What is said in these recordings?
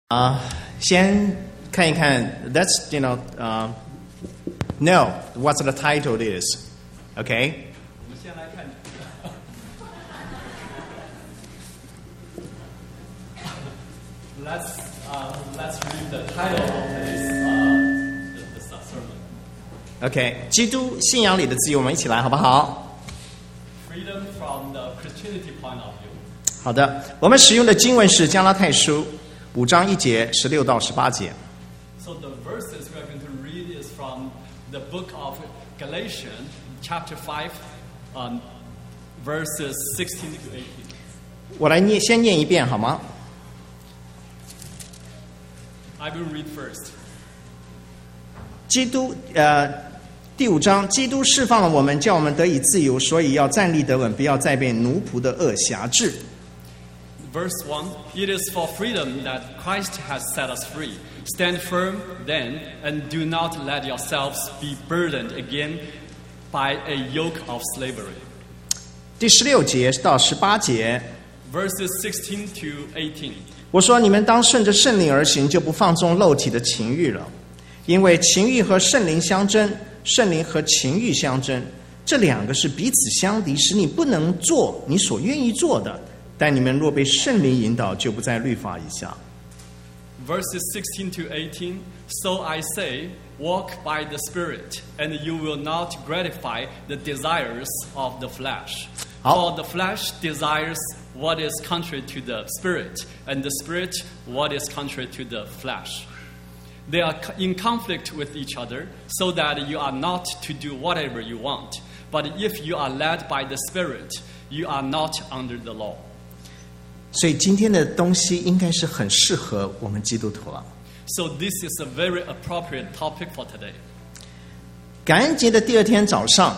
先看一看 Let's know what the title is. Okay? 我们先来看Let's read the title of this sermon. Okay. 基督信仰里的自由，我们一起来好不好？ Freedom from the Christianity point of view. 好的，我们使用的经文是加拉太书5章1节16到18节。 So the verses we are going to read is from the book of Galatians, chapter 5, verses 16 to 18. 我来先念一遍好吗？ I will read first. 基督第5章，基督释放了我们，叫我们得以自由，所以要站立得稳，不要再被奴仆的恶辖制。 Verse 1, It is for freedom that Christ has set us free. Stand firm then, and do not let yourselves be burdened again by a yoke of slavery. 第16节到18节， Verses 16 to 18. 我说你们当顺着圣灵而行，就不放纵肉体的情欲了，因为情欲和圣灵相争，圣灵和情欲相争，这两个是彼此相敌，使你不能做你所愿意做的。但你们若被圣灵引导，就不在律法以下。 Verses 16 to 18. So I say, walk by the Spirit, and you will not gratify the desires of the flesh. For the flesh desires what is contrary to the Spirit, and the Spirit what is contrary to the flesh. They are in conflict with each other, so that you are not to do whatever you want. But if you are led by the Spirit, you are not under the law. 所以今天的东西应该是很适合我们基督徒了。 So this is a very appropriate topic for today. 感恩节的第2天早上，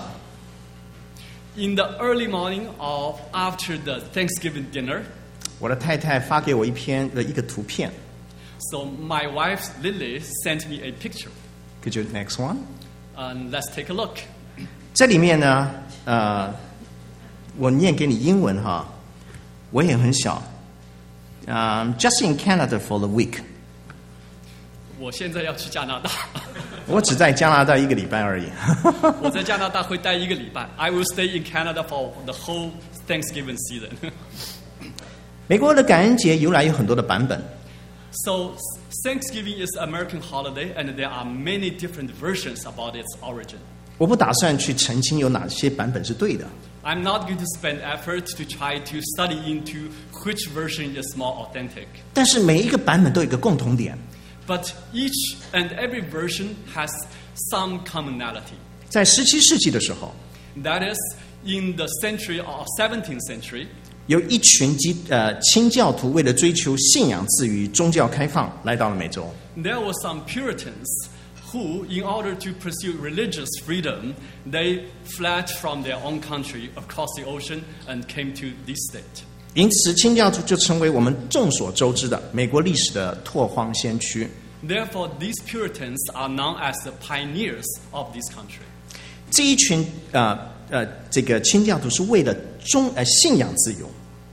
In the early morning of after the Thanksgiving dinner, 我的太太发给我一个图片。 so my wife Lily sent me a picture. Could you next one? And let's take a look. 这里面呢，我念给你英文哈，我也很小。Just in Canada for the week. 我现在要去加拿大。 我只在加拿大1个礼拜而已。 我在加拿大会待1个礼拜。I will stay in Canada for the whole Thanksgiving season. 美国的感恩节由来有很多的版本。 So Thanksgiving is an American holiday, and there are many different versions about its origin. 我不打算去澄清有哪些版本是对的。 I'm not going to spend effort to try to study into which version is more authentic. 但是每一个版本都有一个共同点， But each and every version has some commonality. 在17世纪的时候， That is, in the century or 17th century, 有一群清教徒为了追求信仰自由、宗教开放，来到了美洲。 there were some Puritans who, in order to pursue religious freedom, they fled from their own country across the ocean and came to this state. 因此，清教徒就成为我们众所周知的美国历史的拓荒先驱。 Therefore, these Puritans are known as the pioneers of this country. 这一群这个清教徒是为了信仰自由。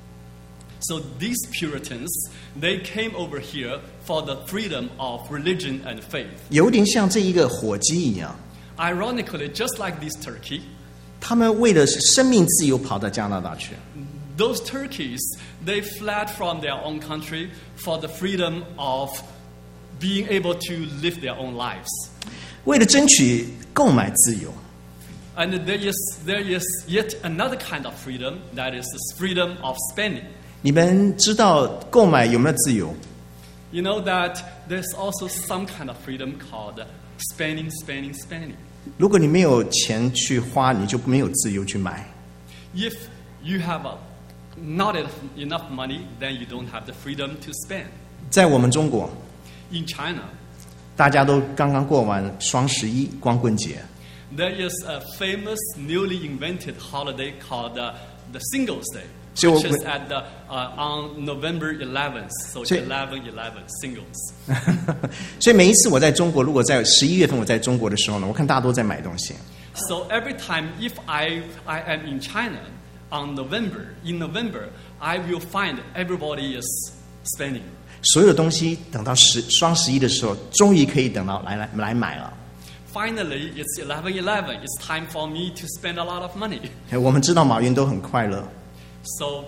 So these Puritans, they came over here for the freedom of religion and faith. 有点像这一个火鸡一样， Ironically, just like this turkey, 他们为了生命自由跑到加拿大去。 those turkeys, they fled from their own country for the freedom of being able to live their own lives. 为了争取购买自由， And there is yet another kind of freedom, that is the freedom of spending. 你们知道购买有没有自由？ You know that there's also some kind of freedom called spending. 如果你没有钱去花，你就没有自由去买。 If you have not enough money, then you don't have the freedom to spend. 在我们中国， In China, 大家都刚刚过完双11光棍节， there is a famous newly invented holiday called the Singles Day, So which is at on November 11th. So 11/11 singles. 所以每一次我在中国，如果在11月份我在中国的时候呢，我看大家都在买东西。 So every time if I am in China in November, I will find everybody is spending. 所有的东西等到双11的时候，终于可以等到来买了。 Finally, it's 11/11. It's time for me to spend a lot of money. 我们知道马云都很快乐。 So,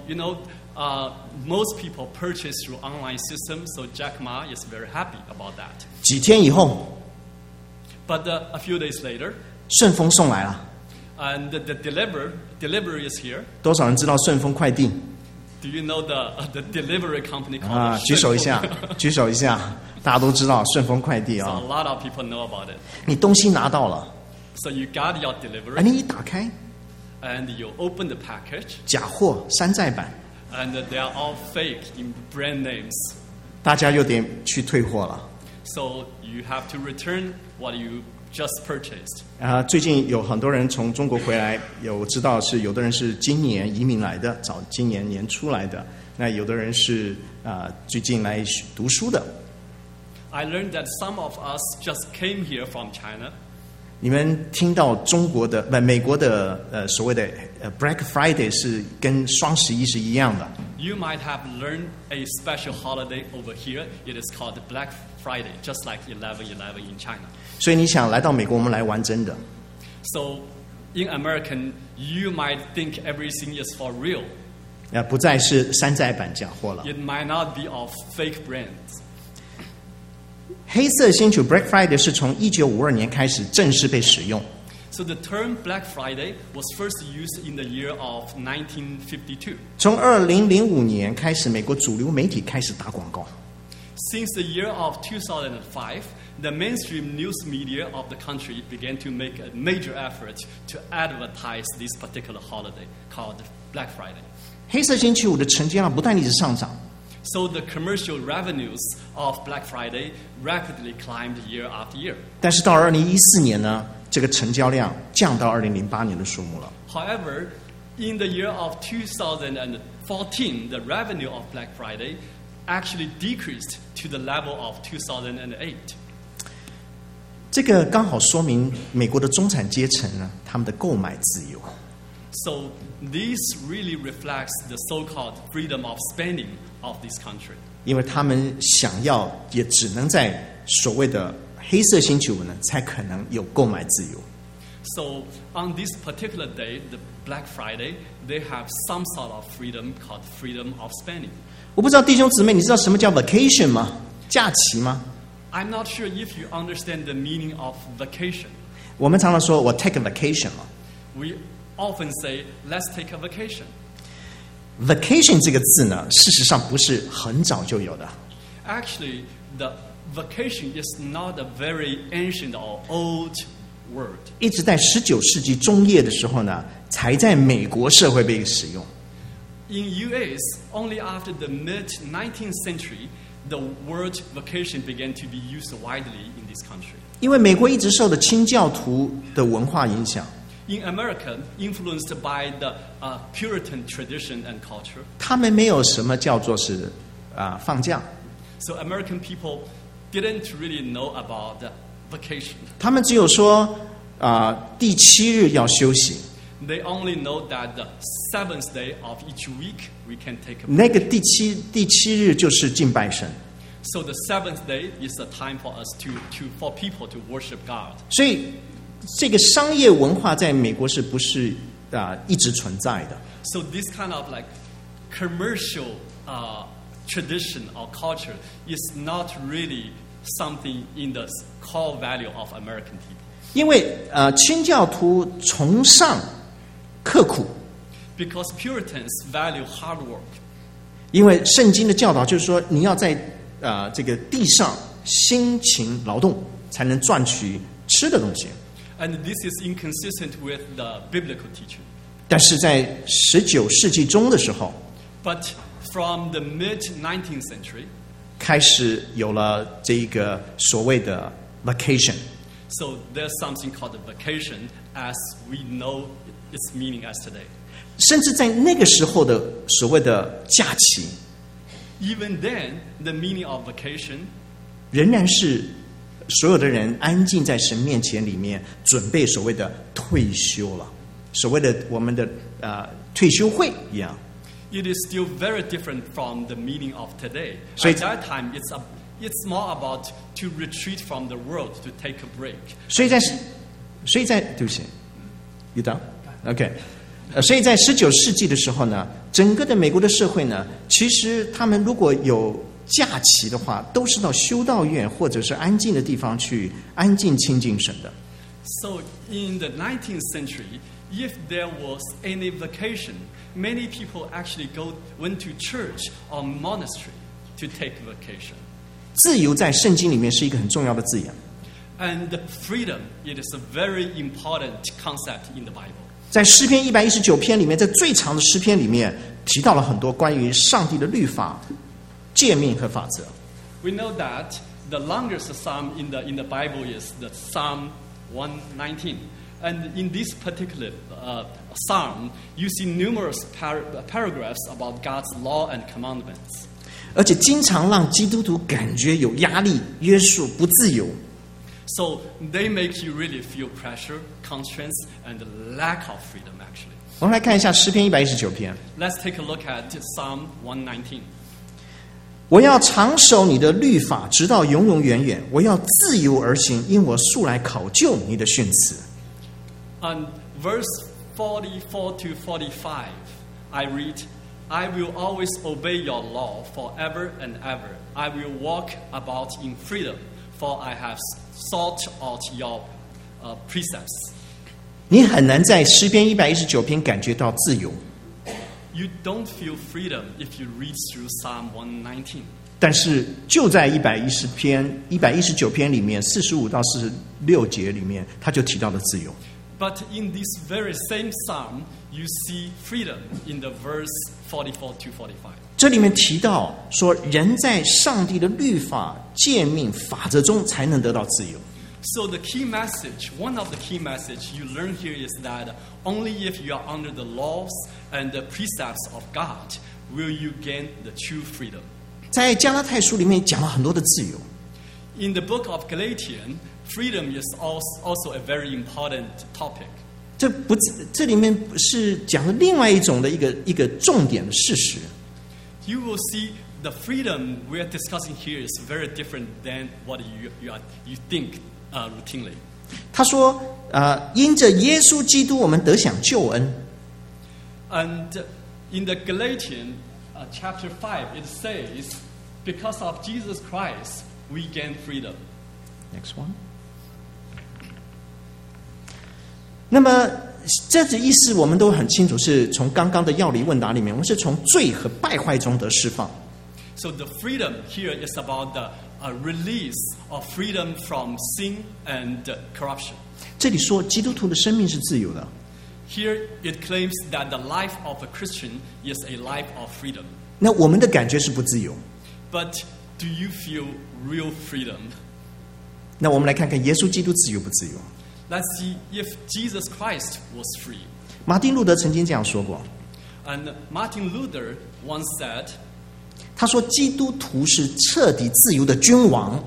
most people purchase through online systems, so Jack Ma is very happy about that. 几天以后， But a few days later, 顺丰送来了。 and the delivery is here. 多少人知道顺丰快递？ Do you know the delivery company called 啊，举手一下，举手一下，大家都知道顺丰快递 So 啊 a。lot of people know about it. 你东西拿到了， So you got your 而 delivery, 你一打开， and you open the package, 假货、山寨版， and they are all fake in brand names. 大家又得去退货了。 So you have to return what you just purchased. 最近有很多人从中国回来，有知道是有的人是今年移民来的，早今年年初来的，那有的人是最近来读书的。 I learned that some of us just came here from China. 你们听到美国的所谓的Black Friday 是跟双11是一样的。 You might have learned a special holiday over here. It is called Black Friday, just like 11/11 in China. 所以你想来到美国，我们来玩真的。 So in American, you might think everything is for real. 不再是山寨版假货了。 It might not be of fake brands. 黑色星期五 Black Friday 是从1952年开始正式被使用。 So the term Black Friday was first used in the year of 1952. 从2005年开始，美国主流媒体开始打广告。 Since the year of 2005, the mainstream news media of the country began to make a major effort to advertise this particular holiday called Black Friday. 黑色星期五的成交量不但一直上涨， So the commercial revenues of Black Friday rapidly climbed year after year. 但是到2014年呢，这个成交量降到2008年的数目了。 However, in the year of 2014, the revenue of Black Friday actually decreased to the level of 2008. 这个刚好说明美国的中产阶层呢，他们的购买自由。 So this really reflects the so-called freedom of spending of this country. 因为他们想要，也只能在所谓的黑色星期五呢，才可能有购买自由。 So on this particular day, the Black Friday, they have some sort of freedom called freedom of spending. 我不知道弟兄姊妹，你知道什么叫 vacation 吗？假期吗？ I'm not sure if you understand the meaning of vacation. 我们常常说我 take a vacation 嘛。 We often say, let's take a vacation. vacation 这个字呢，事实上不是很早就有的。 Actually, the vacation is not a very ancient or old word. 一直在19世纪中叶的时候呢，才在美国社会被使用。 In US, only after the mid-19th century, the word vacation began to be used widely in this country. 因为美国一直受的清教徒的文化影响， In America, influenced by the Puritan tradition and culture, 他们没有什么叫做是放假， so American people didn't really know about the vacation. 他们只有说第7日要休息。 They only know that the 7th day of each week we can take a 那个 break. 第七日就是敬拜神， So the 7th day is the time for us for people to worship God. 所以这个商业文化在美国是不是一直存在的？ So this kind of like commercial tradition or culture is not really something in the core value of American people. 因为清教徒崇尚刻苦， Because Puritans value hard work. 因为圣经的教导就是说，你要在这个地上辛勤劳动，才能赚取吃的东西。 And this is inconsistent with the biblical teaching. 但是在19世纪中的时候， But from the mid-19th century, 开始有了这一个所谓的 vacation。 so there's something called a vacation as we know its meaning as today. 甚至在那个时候的所谓的假期， Even then, the meaning of vacation 仍然是所有的人安静在神面前里面，准备所谓的退休了，所谓的我们的退休会一样。 it is still very different from the meaning of today. 所以 At that time, it's more about to retreat from the world, to take a break. 所以在对不起 ，You done? OK. 所以在19世纪的时候呢，整个的美国的社会呢，其实他们如果有假期的话，都是到修道院或者是安静的地方去安静亲近神的。 So in the 19th century, if there was any vacation, many people actually went to church or monastery to take vacation. 自由在圣经里面是一个很重要的字眼。 And the freedom, it is a very important concept in the Bible. 在诗篇119篇里面，在最长的诗篇里面提到了很多关于上帝的律法、诫命和法则。 We know that the longest psalm in the Bible is the Psalm 119. And in this particular psalm, you see numerous paragraphs about God's law and commandments. 而且经常让基督徒感觉有压力、约束、不自由。 So they make you really feel pressure, constraints, and lack of freedom, actually. 我们来看一下诗篇119篇。 Let's take a look at Psalm 119. 我要常守你的律法，直到永永远远。我要自由而行，因我素来考究你的训词。 On verse 44 to 45, I read, I will always obey your law forever and ever. I will walk about in freedom, for I have sought out your precepts. 你很难在诗篇119篇感觉到自由， You don't feel freedom if you read through Psalm 119. 但是就在119篇里面45到46节里面，他就提到了自由。 But in this very same psalm, you see freedom in the verse 44 to 45. 这里面提到说，人在上帝的律法、诫命、法则中才能得到自由。 So the key message, one of the key message you learn here is that only if you are under the laws and the precepts of God will you gain the true freedom. 在加拉太书里面讲了很多的自由。 In the book of Galatians, freedom is also a very important topic. 这里面是讲了另外一种的一个重点的事实。 You will see the freedom we are discussing here is very different than what you think routinely. 他说：因着耶稣基督，我们得享救恩。 And in the Galatians chapter 5, it says, because of Jesus Christ, we gain freedom. Next one. 那么这个意思我们都很清楚，是从刚刚的要理问答里面，我们是从罪和败坏中得释放。 So the freedom here is about the release of freedom from sin and corruption. 这里说基督徒的生命是自由的。 Here it claims that the life of a Christian is a life of freedom. 那我们的感觉是不自由。 But do you feel real freedom? 那我们来看看耶稣基督自由不自由。 Let's see if Jesus Christ was free. 马丁路德曾经这样说过， And Martin Luther once said, 他说基督徒是彻底自由的君王。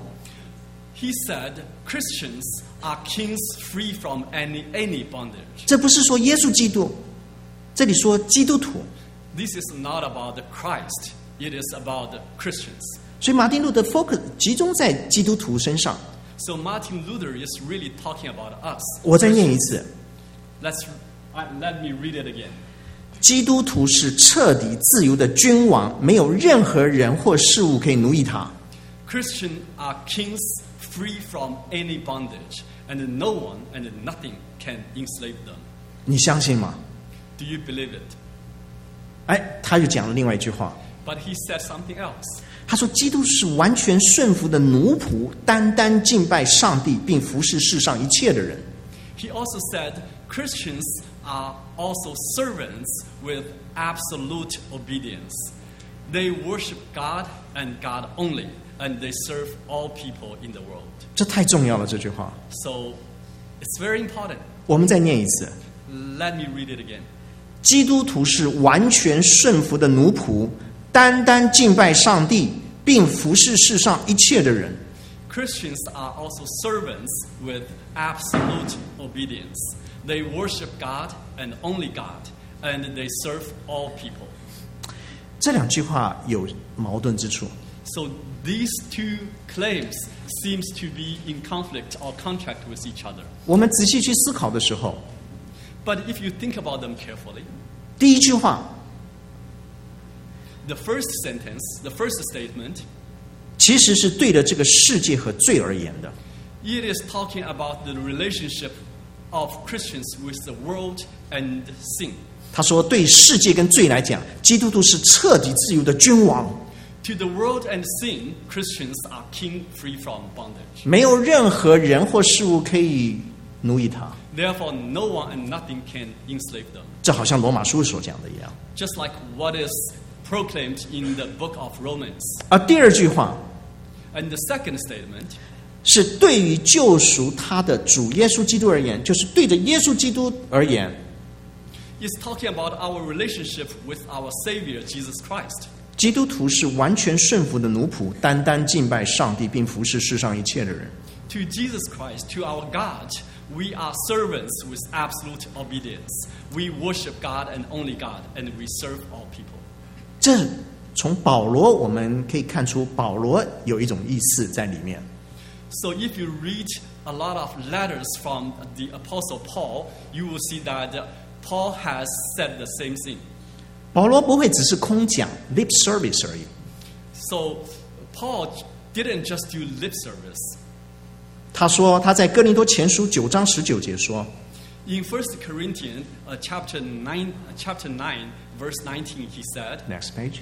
he said, Christians are kings free from any bondage. 这不是说耶稣基督，这里说基督徒。 This is not about the Christ. It is about the Christians. 所以马丁路德 focus 集中在基督徒身上。 So Martin Luther is really talking about us. 我再念一次， Let me read it again. 基督徒是彻底自由的君王，没有任何人或事物可以奴役他。 Christians are kings free from any bondage, and no one and nothing can enslave them. 你相信吗？ Do you believe it? 哎，他又讲了另外一句话， But he said something else. 他说基督是完全顺服的奴仆，单单敬拜上帝，并服侍世上一切的人。 He also said Christians are also servants with absolute obedience. They worship God and God only, and they serve all people in the world. 这太重要了，这句话。 So it's very important. 我们再念一次， Let me read it again. 基督徒是完全顺服的奴仆，单单敬拜上帝，并服侍世上一切的人。 Christians are also servants with absolute obedience. They worship God and only God, and they serve all people. 这两句话有矛盾之处。 So these two claims seems to be in conflict or contract with each other. 我们仔细去思考的时候， But if you think about them carefully, 第一句话 the first sentence, the first statement, 其实是对着这个世界和罪而言的。 it is talking about the relationship of Christians with the world and sin. 他说，对世界跟罪来讲，基督徒是彻底自由的君王， To the world and sin, Christians are king free from bondage. 没有任何人或事物可以奴役他。 Therefore, no one and nothing can enslave them. 这好像罗马书所讲的一样。 Just like what is proclaimed in the book of Romans. 而第二句话 And the second statement 是对于救赎他的主耶稣基督而言，就是对着耶稣基督而言， is talking about our relationship with our Savior, Jesus Christ. 基督徒是完全顺服的奴仆，单单敬拜上帝，并服侍世上一切的人。 To Jesus Christ, to our God, we are servants with absolute obedience. We worship God and only God, and we serve all people. 这从保罗我们可以看出，保罗有一种意思在里面。 So if you read a lot of letters from the Apostle Paul, you will see that Paul has said the same thing. 保罗不会只是空讲 lip service 而已， So Paul didn't just do lip service. 他说他在哥林多前书9章19节说， In 1 Corinthians chapter 9, verse 19, he said, Next page。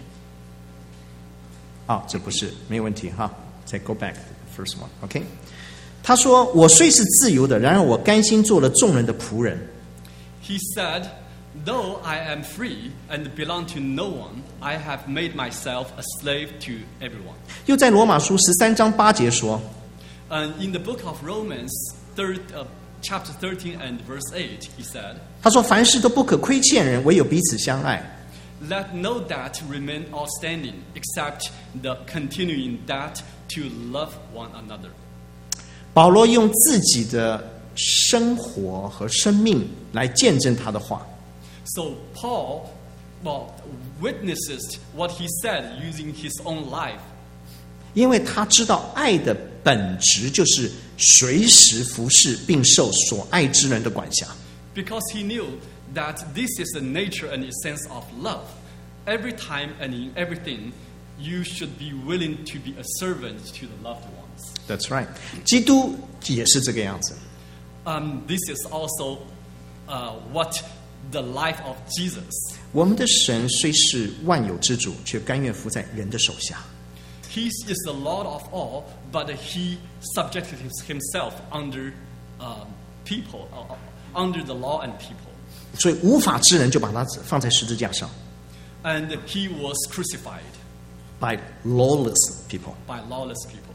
这不是没有问题哈，再 go back to the first one，OK？、他说：“我虽是自由的，然而我甘心做了众人的仆人。 he said, though I am free and belong to no one, I have made myself a slave to everyone. ” 又在罗马书13章8节说 And in the book of Romans, chapter 13 and verse 8, he said, 他说：“凡事都不可亏欠人，唯有彼此相爱。 let no debt remain outstanding, except the continuing debt to love one another. ” 保罗用自己的生活和生命来见证他的话。 So Paul, witnesses what he said using his own life. 因为他知道爱的本质就是随时服侍并受所爱之人的管辖。 Because he knew that this is the nature and essence of love. Every time and in everything, you should be willing to be a servant to the loved ones. That's right， 基督也是这个样子。 This is also what the life of Jesus. 我们的神虽是万有之主，却甘愿服在人的手下。 He is the Lord of all, but he subjected himself under people, under the law and people. 所以无法之人就把他放在十字架上。 And he was crucified By lawless people， by lawless people.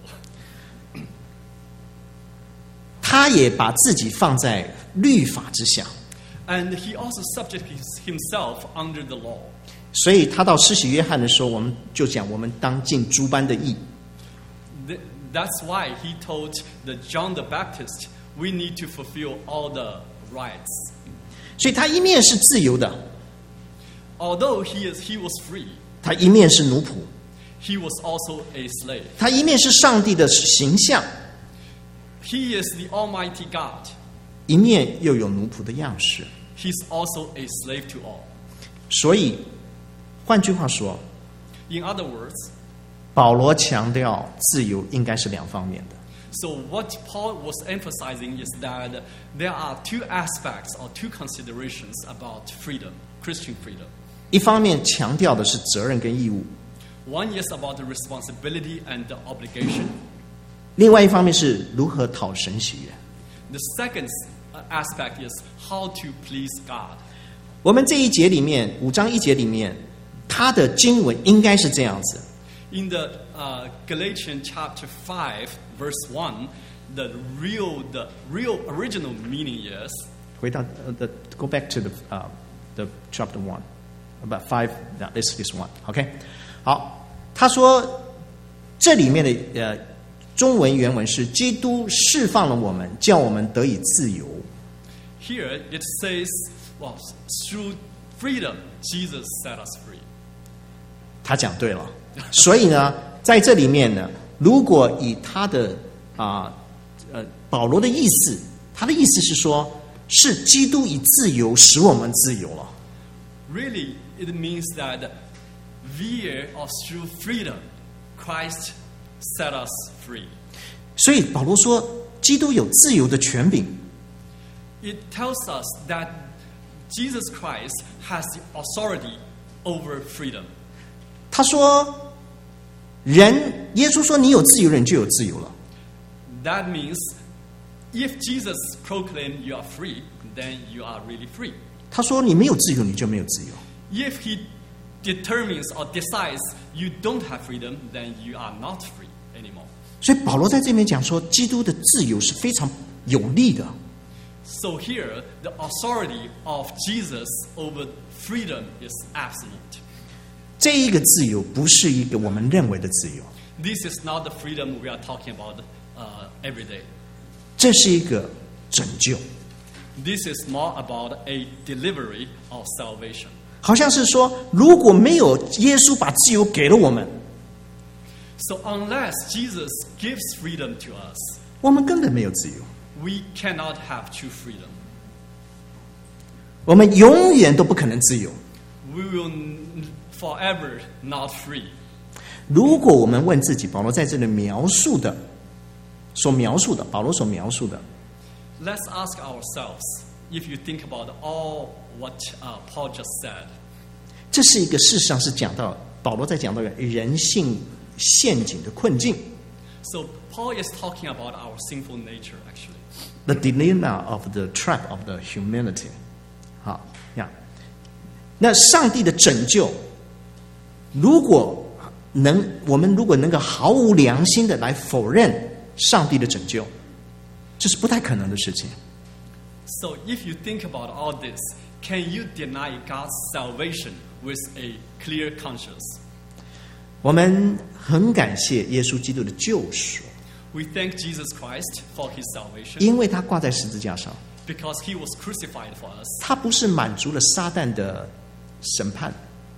他也把自己放在律法之下， And he also subjected himself under the law. 所以他到施洗约翰的时候，我们就讲我们当尽诸般的义。 That's why he told the John the Baptist, we need to fulfill all the rights. 所以他一面是自由的， Although he was free, 他一面是奴仆， he was also a slave. 他一面是上帝的形象， He is the Almighty God. 一面又有奴仆的样式。 He's also a slave to all. 所以，换句话说， In other words, 保罗强调自由应该是两方面的。 so what Paul was emphasizing is that there are two aspects or two considerations about freedom, Christian freedom. 一方面强调的是责任跟义务， One is about the responsibility and the obligation. 另外一方面是如何讨神喜悦。 The second aspect is how to please God. 我们这一节里面5章1节里面，他的经文应该是这样子。 In the Galatians chapter 5, verse 1, the real original meaning is 回到go back to the chapter 1 about 5. This one, OK？ 好，他说这里面的中文原文是基督释放了我们，叫我们得以自由。 here it says, well, through freedom, Jesus set us free. 他讲对了。所以呢，在这里面呢，如果以他的保罗的意思，他的意思是说，是基督以自由使我们自由了。 Really, it means that via or through freedom, Christ set us free. 所以保罗说，基督有自由的权柄。 It tells us that Jesus Christ has the authority over freedom. 他说，耶稣说，你有自由，人就有自由了。 That means if Jesus proclaimed you are free, then you are really free. 他说，你没有自由，你就没有自由。 If he determines or decides you don't have freedom, then you are not free anymore. 所以保罗在这边讲说，基督的自由是非常有利的。 So here, the authority of Jesus over freedom is absolute. 这一个自由不是一个我们认为的自由， This is not the freedom we are talking about every day. 这是一个拯救， This is more about a delivery of salvation. 好像是说，如果没有耶稣把自由给了我们， So unless Jesus gives freedom to us, 我们根本没有自由， we cannot have true freedom. 我们永远都不可能自由。 We will forever not free. 如果我们问自己，保罗在这里所描述的，保罗所描述的， Let's ask ourselves, if you think about all what Paul just said, 这是一个事实上是讲到保罗在讲到人性陷阱的困境 so Paul is talking about our sinful nature actually. ，the dilemma of the trap of the humanity。好呀，那上帝的拯救，我们如果能够毫无良心的来否认上帝的拯救，这是不太可能的事情。 So if you think about all this, can you deny God's salvation with a clear conscience? 我们很感谢耶稣基督的救赎， We thank Jesus Christ for his salvation 因为他挂在十字架上， because he was crucified for us. 他不是满足了撒旦的审判，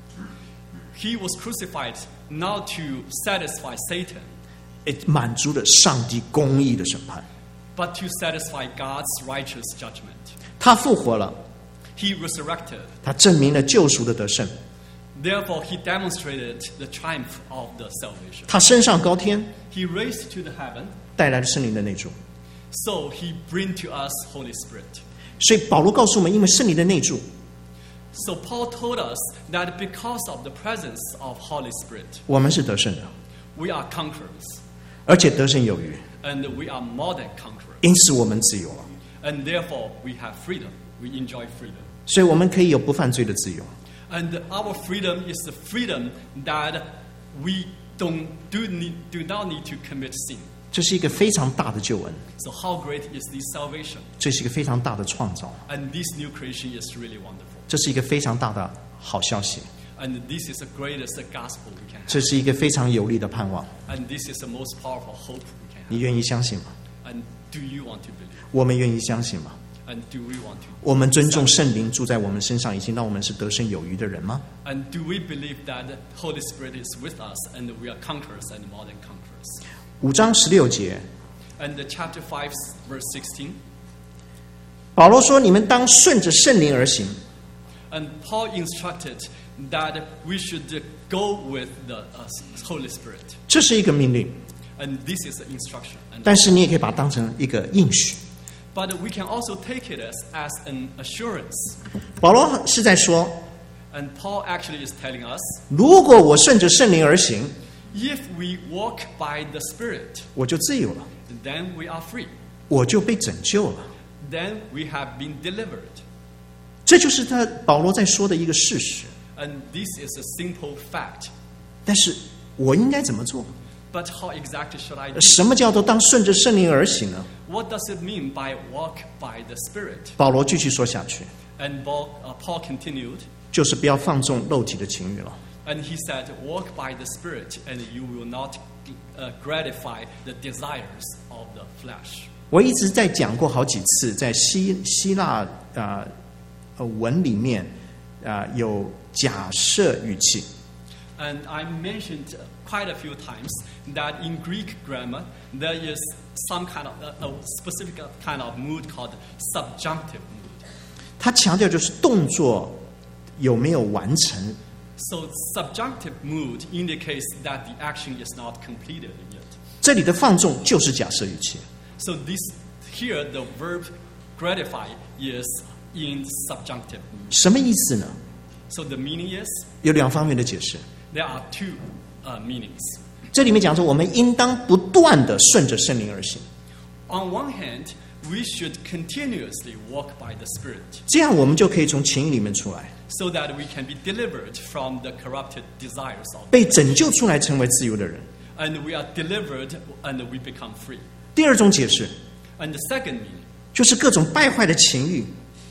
He was crucified not to satisfy Satan, 满足了上帝公义的审判。 but to satisfy God's righteous judgment. 他复活了， He resurrected. 他证明了救赎的得胜。 Therefore, he demonstrated the triumph of the salvation. 他升上高天， He raised to the heaven, 带来了圣灵的内住。 so he bring to us Holy Spirit. 所以保罗告诉我们，因为圣灵的内住， So Paul told us that because of the presence of Holy Spirit, 我们是得胜的， we are conquerors, 而且得胜有余， and we are more than conquerors. 因此我们自由了。 And therefore, we have freedom. We enjoy freedom. 所以我们可以有不犯罪的自由。 And our freedom is the freedom that we do not need to commit sin. 这是一个非常大的救恩， So how great is this salvation? 这是一个非常大的创造， And this new creation is really wonderful. 这是一个非常大的好消息， And this is the greatest gospel we can 这 have. 是一个非常有力的盼望。 And this is the most powerful hope we can 你 have. 愿意相信吗？ And do you want to believe? 我们愿意相信吗？ And do we want to? 我们尊重圣灵住在我们身上，已经让我们是得胜有余的人吗？ And do we believe that the Holy Spirit is with us and we are conquerors and more than conquerors? 5章16节， And the chapter 5, verse 16. 保罗说：“你们当顺着圣灵而行。 And Paul instructed that we should go with the Holy Spirit. ” 这是一个命令， And this is the instruction. And 但是你也可以把它当成一个应许。 but we can also take it as an assurance. 保罗是在说， And Paul actually is telling us, 如果我顺着圣灵而行， if we walk by the Spirit, 我就自由了， then we are free. 我就被拯救了。 Then we have been delivered. 这就是保罗在说的一个事实。 And this is a simple fact. 但是我应该怎么做？ But how exactly should I do? 什么叫做当顺着圣灵而行呢？ What does it mean by walk by the Spirit? 保罗继续说下去， And Paul continued, 就是不要放纵肉体的情欲了。 and he said, walk by the Spirit, and you will not gratify the desires of the flesh. 我一直在讲过好几次，在希腊文里面有假设语气。 And I mentioned quite a few times that in Greek grammar there is some kind of a specific kind of mood called subjunctive mood. 它强调就是动作有没有完成。 So subjunctive mood indicates that the action is not completed yet. 这里的放纵就是假设语气。 So here the verb gratify is in subjunctive mood. 什么意思呢？ So the meaning is 有两方面的解释。 there are two meanings. 这里面讲说，我们应当不断的顺着圣灵而行。 On one hand, we should continuously walk by the Spirit, 这样我们就可以从情欲里面出来， so that we can be delivered from the corrupted desires of, 被拯救出来，成为自由的人。 and we are delivered and we become free. 第二种解释 And the second meaning, 就是各种败坏的情欲，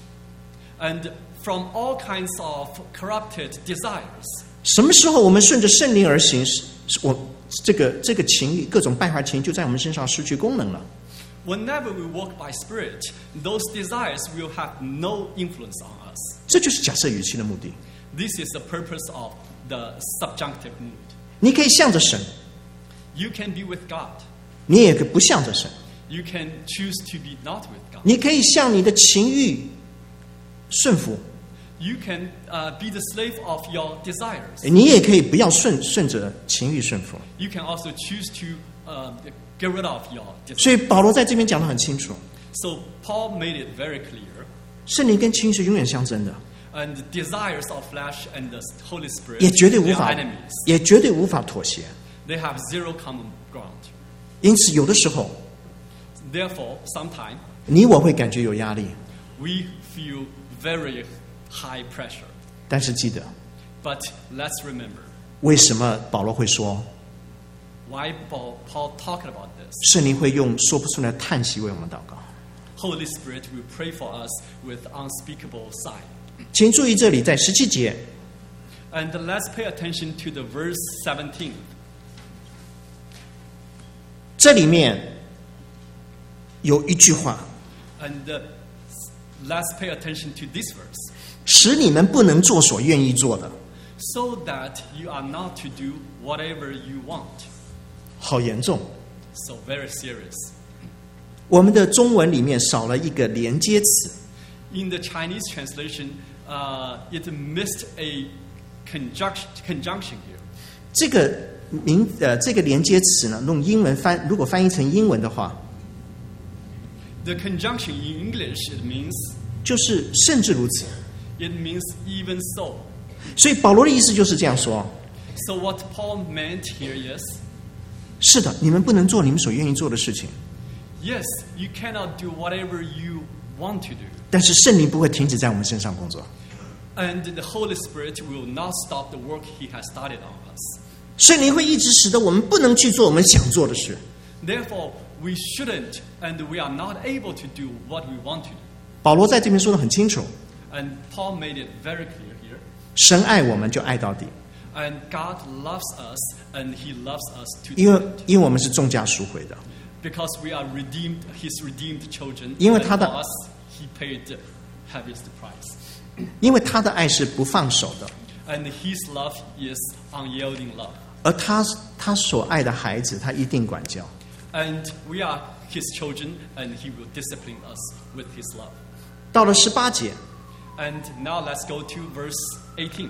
and from all kinds of corrupted desires. 什么时候我们顺着圣灵而行，这个情欲，各种败坏情欲就在我们身上失去功能了。 Whenever we walk by Spirit, those desires will have no influence on us. 这就是假设语气的目的。 This is the purpose of the subjunctive mood. 你可以向着神， You can be with God. 你也可以不向着神。 You can choose to be not with God. 你可以向你的情欲顺服， You can be the slave of your desires. 你也可以不要顺着情欲顺服。 You can also choose to get rid of your 所 desires. 以保罗在这边讲得很清楚， So Paul made it very clear. 圣灵跟情欲是永远相争的， And the desires of flesh and the Holy Spirit, 也绝对 they 无 are 法 enemies. 也绝对无法妥协。 They have zero common ground. 因此，有的时候 Therefore, sometimes 你我会感觉有压力， we feel very high pressure. 但是记得 But let's remember 为什么保罗会说 why Paul talked about this. 圣灵会用说不出来的叹息为我们祷告？ Holy Spirit will pray for us with unspeakable sigh. 请注意这里在17节， And let's pay attention to the verse 17. 这里面有一句话， And let's pay attention to this verse. 使你们不能做所愿意做的， So that you are not to do whatever you want. 好严重。 So very serious. 我们的中文里面少了一个连接词， In the Chinese translation, it missed a conjunction here. 这个连接词呢，用英文如果翻译成英文的话， The conjunction in English, it means 就是甚至如此。 even so. 所以保罗的意思就是这样说： So what Paul meant here is, 是的，你们不能做你们所愿意做的事情， yes, you cannot do whatever you want to do. 但是圣灵不会停止在我们身上工作。 And the Holy Spirit will not stop the work He has started on us. 圣灵会一直使得我们不能去做我们想做的事。 Therefore, we shouldn't and we are not able to do what we want to do. 保罗在这边说得很清楚， And Paul made it very clear here. 神爱我们就爱到底， And God loves us and He loves us to 因 do 为 it. 因为我们是重价赎回的， Because we are redeemed, His redeemed children. 因为 And 他的 for us, He paid the heaviest price. 因为他的爱是不放手的， And His love is unyielding love. 而他所爱的孩子，他一定管教。 And we are His children and He will discipline us with His love. 到了18节， And now let's go to verse 18.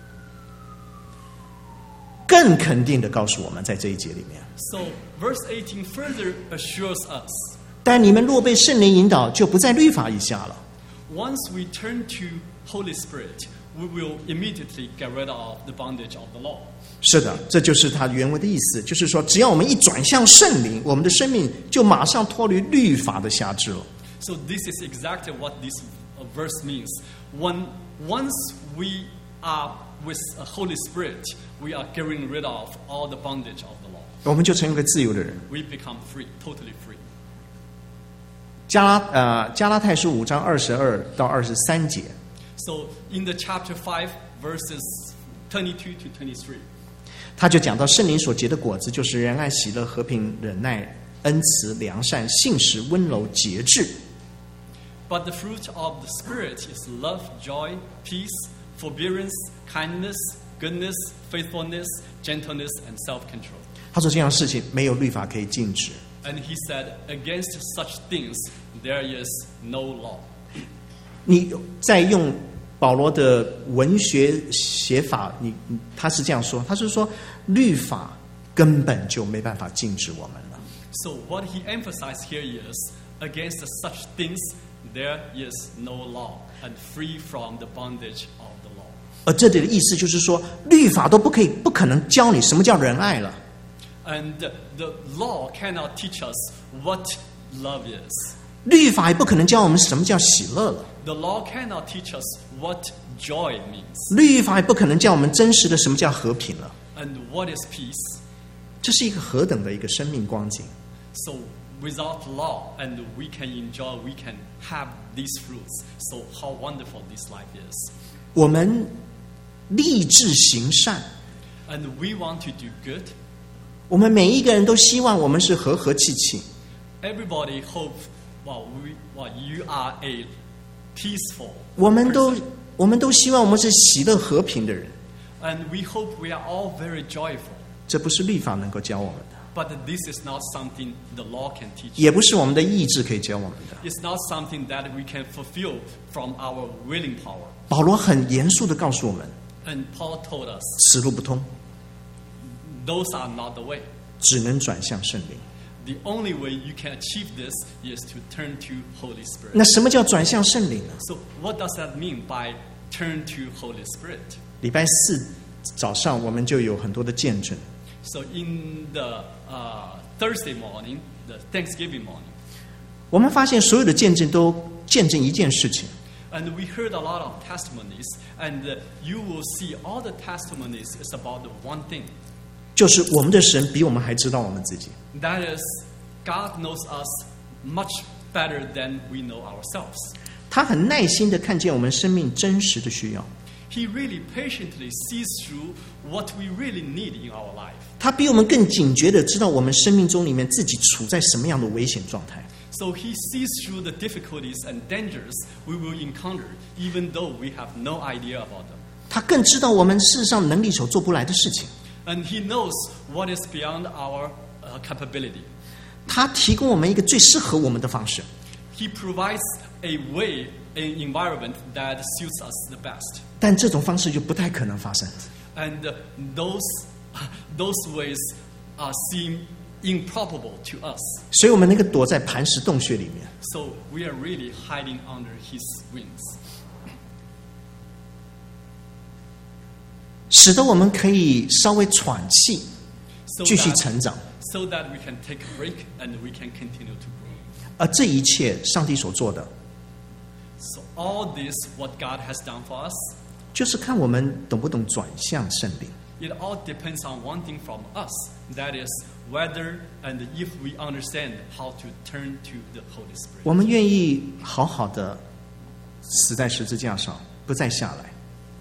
更肯定的告诉我们，在这一节里面， So verse 18 further assures us, 但你们若被圣灵引导，就不在律法以下了。 once we turn to Holy Spirit, we will immediately get rid of the bondage of the law. 是的，这就是他原文的意思，就是说，只要我们一转向圣灵，我们的生命就马上脱离律法的辖制了。 So this is exactly what this verse means. Once we are with the Holy Spirit, we are getting rid of all the bondage of the law. 我们就成为一个自由的人。 We become free, totally free. 加拉太书5章22到23节， So in the chapter 5, verses 22 to 23, 他就讲到圣灵所结的果子，就是仁爱、喜乐、和平、忍耐、恩慈、良善、信实、温柔、节制。 but the fruit of the Spirit is love, joy, peace, forbearance, kindness, goodness, faithfulness, gentleness, and self-control. 他说这样的事情没有律法可以禁止。 And he said, against such things there is no law. 你在用保罗的文学写法，他是这样说，他是说律法根本就没办法禁止我们了。 So what he emphasized here is, against such things there is no law, and free from the bondage of the law. 而这里的意思就是说，律法都不可能教你什么叫仁爱了。 And the law cannot teach us what love is. 律法也不可能教我们什么叫喜乐了。 The law cannot teach us what joy means. 律法也不可能教我们真实的什么叫和平了。 And what is peace? 这是一个何等的一个生命光景！ So without law, and we can enjoy, we can have these fruits. So how wonderful this life is. 我们立志行善， And we want to do good. 我们每一个人都希望我们是和和气气。 Everybody hope, you are a peaceful 我们 person. 都希望我们是喜乐和平的人。 And we hope we are all very joyful. 这不是律法能够教我们的， But this is not something the law can teach. 也不是我们的意志可以教我们的。 It's not something that we can fulfill from our willing power. 保罗很严肃地告诉我们， And Paul told us, 此路不通， those are not the way. 只能转向圣灵。 The only way you can achieve this is to turn to Holy Spirit. 那什么叫转向圣灵呢？ So what does that mean by turn to Holy Spirit? 礼拜四早上我们就有很多的见证。 So in the Thursday morning, the Thanksgiving morning, 我们发现所有的见证都见证一件事情， and we heard a lot of testimonies, and you will see all the testimonies is about the one thing. 就是我们的神比我们还知道我们自己。 That is, God knows us much better than we know ourselves. 他很耐心地看见我们生命真实的需要， He really patiently sees through what we really need in our life. 他比我们更警觉地知道我们生命中里面自己处在什么样的危险状态。 So he sees through the difficulties and dangers we will encounter, even though we have no idea about them. 他更知道我们事实上能力所做不来的事情。 And he knows what is beyond our capability. 他提供我们一个最适合我们的方式。 He provides a way, an environment that suits us the best. 但这种方式就不太可能发生。 And those ways seem improbable to us. 所以我们那个躲在磐石洞穴里面， So we are really hiding under his wings. 使得我们可以稍微喘气， So 继续成长。 that we can take a break and we can continue to grow. 而这一切，上帝所做的， So all this, what God has done for us, 就是看我们懂不懂转向圣灵。 it all depends on one thing from us. That is whether and if we understand how to turn to the Holy Spirit. 我们愿意好好的死在十字架上，不再下来。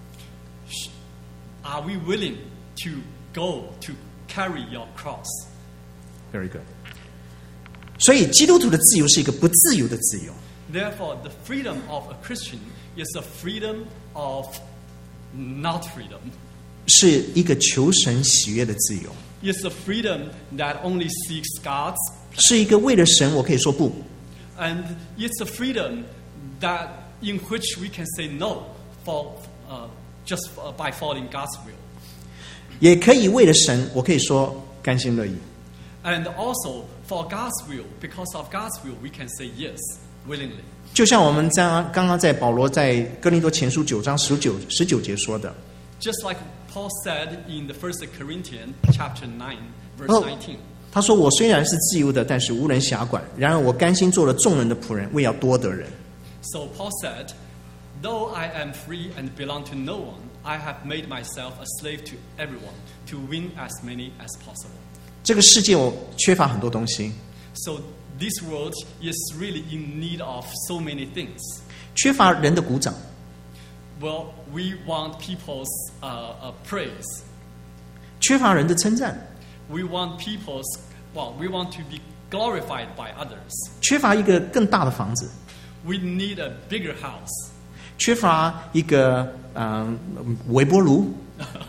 Are we willing to go to carry your cross? Very good。所以基督徒的自由是一个不自由的自由。 Therefore, the freedom of a Christian is a freedom of not freedom. 是一个求神喜悦的自由， It's a freedom that only seeks God's, 是一个为了神我可以说不， and it's a freedom that in which we can say no for just by following God's will. 也可以为了神我可以说甘心乐意。 And also for God's will, because of God's will, we can say yes willingly. 就像我们刚刚在保罗在哥林多前书9章19节说的， Just like Paul said in the 1 Corinthians chapter 9, verse 19. 他说：“我虽然是自由的，但是无人辖管；然而我甘心做了众人的仆人，为要多得人。” So Paul said, though I am free and belong to no one, I have made myself a slave to everyone to win as many as possible. 这个世界我缺乏很多东西， So this world is really in need of so many things. 缺乏人的鼓掌， Well, we want people's praise. 缺乏人的称赞， We want we want to be glorified by others. 缺乏一个更大的房子， We need a bigger house. 缺乏一个微波炉，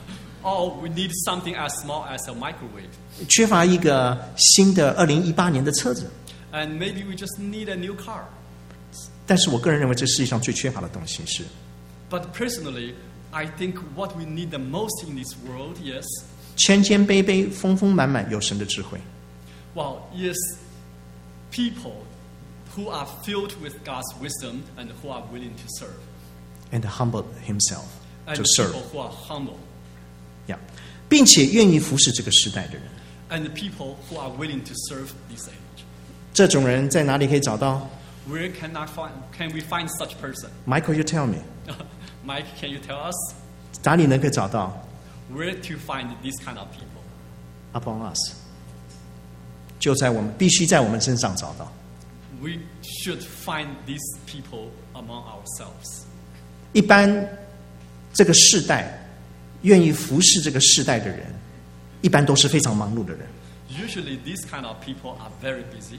or we need something as small as a microwave. 缺乏一个新的2018年的车子。 And maybe we just need a new car. 但是我个人认为，这世界上最缺乏的东西是， But personally, I think what we need the most in this world is, 谦谦卑卑、丰丰满满有神的智慧。 well, is people who are filled with God's wisdom and who are willing to serve. And humble himself And to serve. people who are humble. Yeah. 并且愿意服侍这个时代的人。 And people who are willing to serve this age. 这种人在哪里可以找到 Where can we find such person? ？Michael, you tell me. Mike, can you tell us 哪里能够找到 where to find this kind of people? ？Upon us. 就在我们必须在我们身上找到。 We should find these people among ourselves. 一般这个世代愿意服侍这个世代的人，一般都是非常忙碌的人。 Usually, these kind of people are very busy,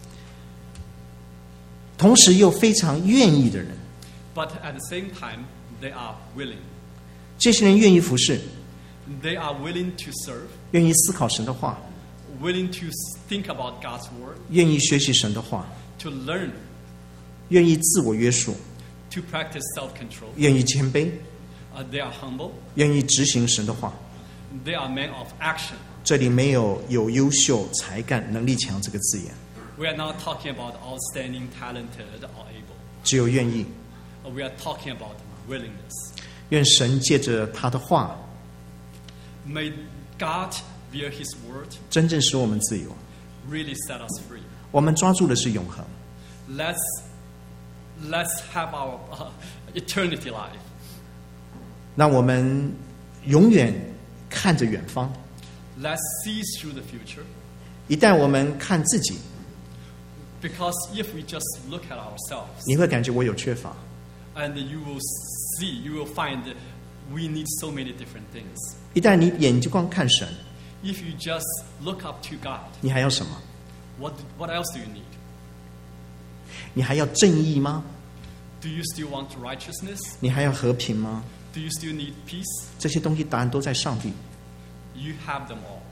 同时又非常愿意的人， but at the same time, they are willing. 这些人愿意服侍， They are willing to serve, 愿意思考神的话， willing to think about God's word, 愿意学习神的话， to learn, 愿意自我约束， to practice self-control. 愿意谦卑， They are humble. 愿意执行神的话。 They are men of action. 这里没有优秀、才干、能力强这个字眼， We are not talking about outstanding, talented, or able. 只有愿意。 We are talking about willingness. 愿神借着他的话， May God, via His word, 真正使我们自由。 really set us free. 我们抓住的是永恒。 Let's have our eternity life. 让我们永远看着远方。 Let's see through the future. 一旦我们看自己， Because if we just look at ourselves, 你会感觉我有缺乏。 and you will find that we need so many different things. 一旦你眼睛光看神， If you just look up to God, 你还要什么？ what else do you need? 你还要正义吗？ Do you still want righteousness? 你还要和平吗？ Do you still need peace? 这些东西答案都在上帝。 You have them all.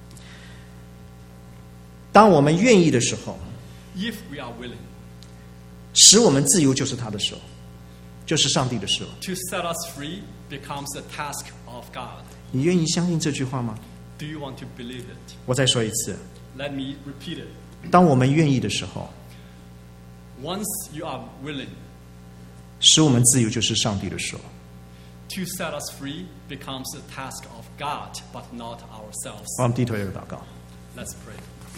当我们愿意的时候， If we are willing 使我们自由就是他的手，就是上帝的手。 to set us free becomes a task of God. 你愿意相信这句话吗？ Do you want to believe it? 我再说一次， Let me repeat it. 当我们愿意的时候， Once you are willing 使我们自由就是上帝的手。 to set us free becomes a task of God, but not ourselves. 我们低头有个祷告。 Let's pray.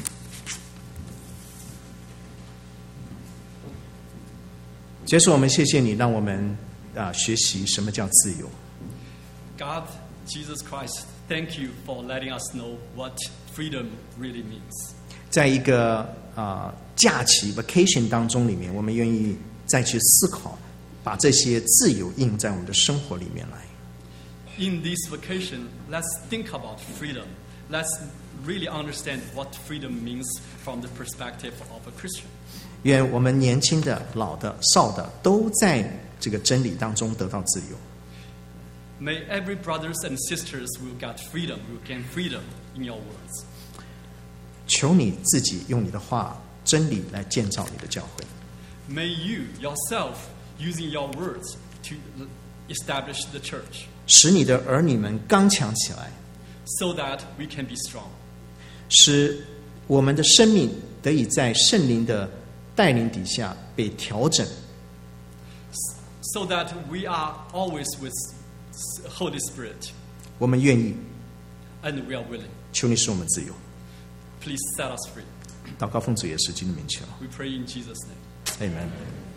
结束，我们谢谢你，让我们学习什么叫自由。 God, Jesus Christ, thank you for letting us know what freedom really means. 在一个假期 vacation 当中里面，我们愿意再去思考，把这些自由应用在我们的生活里面来。 In this vacation, let's think about freedom. Let's really understand what freedom means from the perspective of a Christian. 愿我们年轻的、老的、少的，都在这个真理当中得到自由。 May every brothers and sisters will get freedom, will gain freedom in your words. 求你自己用你的话、真理来建造你的教会。 May you yourself using your words to establish the church, 使你的儿女们刚强起来， so that we can be strong, 使我们的生命得以在圣灵的带领底下被调整。 so that we are always with Holy Spirit, 我们愿意， and we are willing. 求你使我们自由。 Please set us free. 祷告奉主耶稣基督的名求 We pray in Jesus' name. ，Amen。